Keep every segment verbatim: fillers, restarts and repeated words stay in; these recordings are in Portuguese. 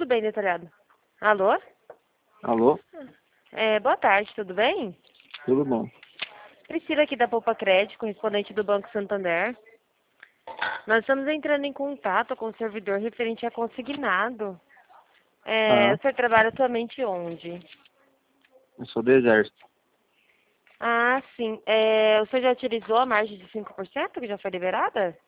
bem detalhado. Alô? Alô? É, boa tarde, tudo bem? Tudo bom. Priscila aqui da Poupa Crédito, correspondente do Banco Santander. Nós estamos entrando em contato com o servidor referente a consignado. É, Ah, o senhor trabalha atualmente onde? eu sou do Exército. Ah, sim. É, o senhor já utilizou a margem de cinco por cento que já foi liberada?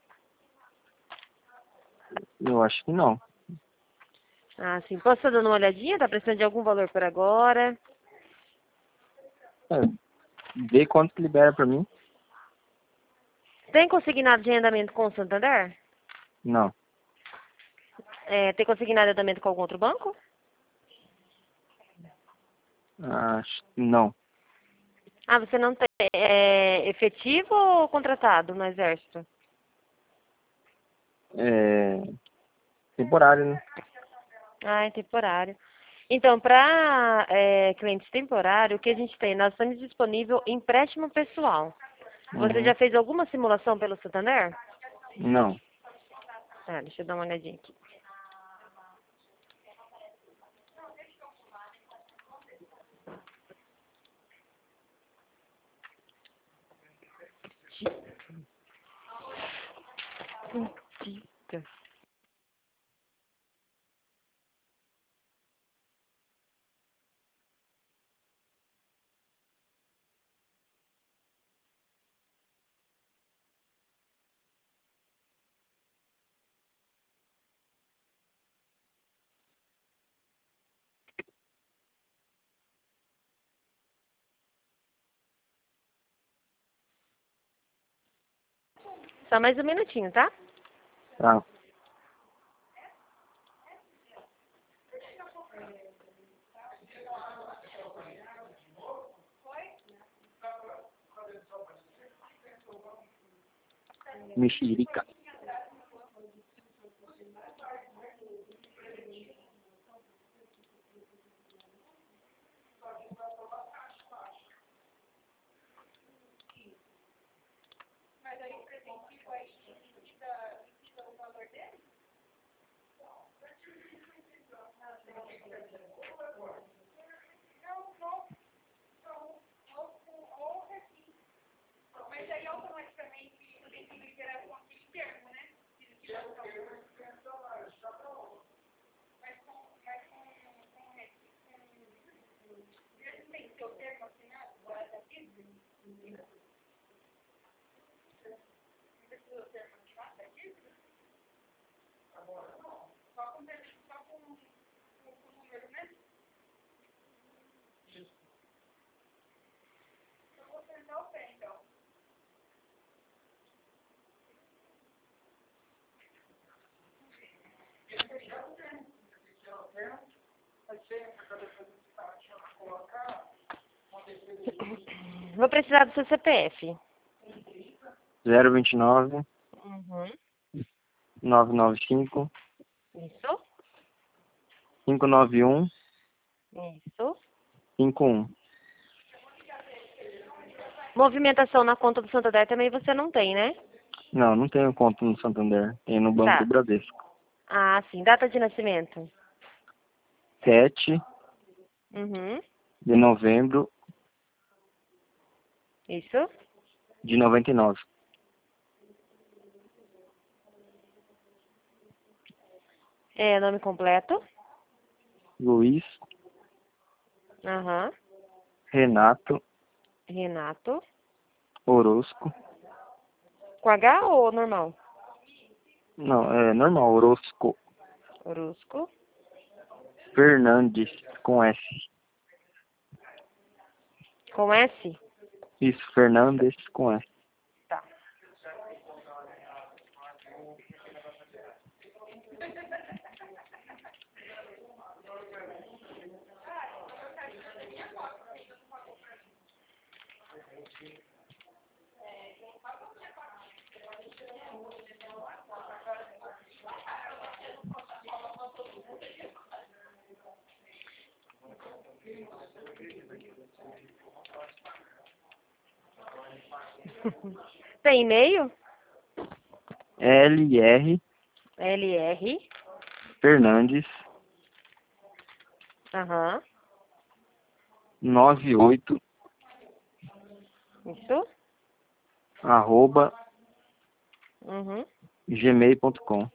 Eu acho que não. Ah, sim. Posso estar dando uma olhadinha? Tá precisando de algum valor por agora? É, vê quanto que libera pra mim? Tem consignado de arrendamento com o Santander? Não. É, tem consignado de arrendamento com algum outro banco? Acho que não. Ah, você não tem é, efetivo ou contratado no Exército? É temporário, né? Ah, é temporário. Então, para é, clientes temporários, o que a gente tem? Nós temos disponível empréstimo pessoal. Você Uhum. já fez alguma simulação pelo Santander? Não. Tá, deixa eu dar uma olhadinha aqui. Dica. Só mais um minutinho, tá? Tá. Mexerica. Vou precisar do seu C P F. zero vinte e nove, Uhum. nove nove cinco, Isso, cinco nove um, isso. cinco um. Movimentação na conta do Santander também você não tem, né? Não, não tenho conta no Santander. Tenho no Banco do Tá. Bradesco. Ah, sim. Data de nascimento. sete Uhum. de novembro Isso. de noventa e nove. É, nome completo. Luiz Aham. Renato Renato. Orozco. Com H ou normal? Não, é normal, Orozco Orozco. Fernandes com S. Com S? Isso, Fernandes com S. Tá. Tem e-mail? L R L R. Fernandes Aham. nove oito Isso? arroba Uhum. gmail ponto com.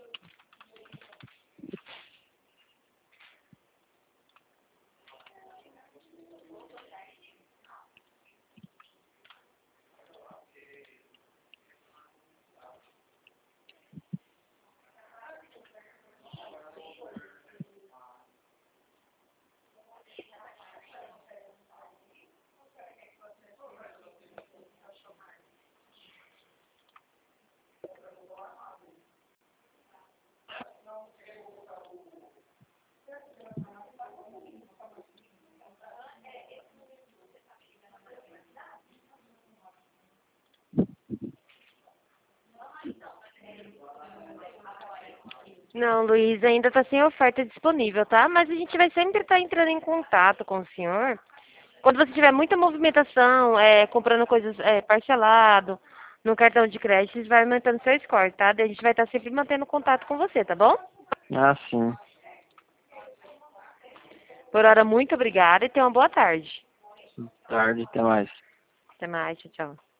Não, Luiz, ainda está sem oferta disponível, tá? Mas a gente vai sempre estar entrando em contato com o senhor. Quando você tiver muita movimentação, é, comprando coisas é, parcelado, no cartão de crédito, vai aumentando seu score, tá? Daí a gente vai estar sempre mantendo contato com você, tá bom? Ah, sim. Por hora, muito obrigada e tenha uma boa tarde. Tarde, até mais. Até mais, tchau, tchau.